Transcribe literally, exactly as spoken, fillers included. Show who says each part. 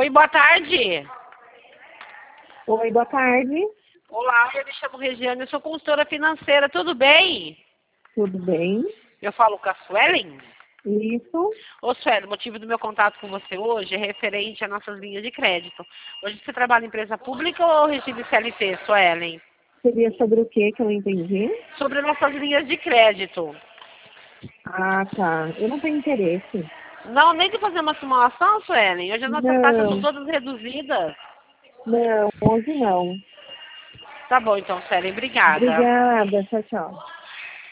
Speaker 1: Oi, boa tarde.
Speaker 2: Oi, boa tarde.
Speaker 1: Olá, eu me chamo Regiane, eu sou consultora financeira, tudo bem?
Speaker 2: Tudo bem?
Speaker 1: Eu falo com a Suelen?
Speaker 2: Isso.
Speaker 1: Ô, Suelen, o motivo do meu contato com você hoje é referente às nossas linhas de crédito. Hoje você trabalha em empresa pública ou regime C L T, Suelen?
Speaker 2: Seria sobre o que que eu não entendi?
Speaker 1: Sobre nossas linhas de crédito.
Speaker 2: Ah, tá. Eu não tenho interesse.
Speaker 1: Não, nem de fazer uma simulação, Suelen. Hoje as nossas taxas são
Speaker 2: Não,
Speaker 1: todas reduzidas.
Speaker 2: não, hoje não.
Speaker 1: Tá bom, então, Suelen, obrigada.
Speaker 2: Obrigada, tchau, tchau.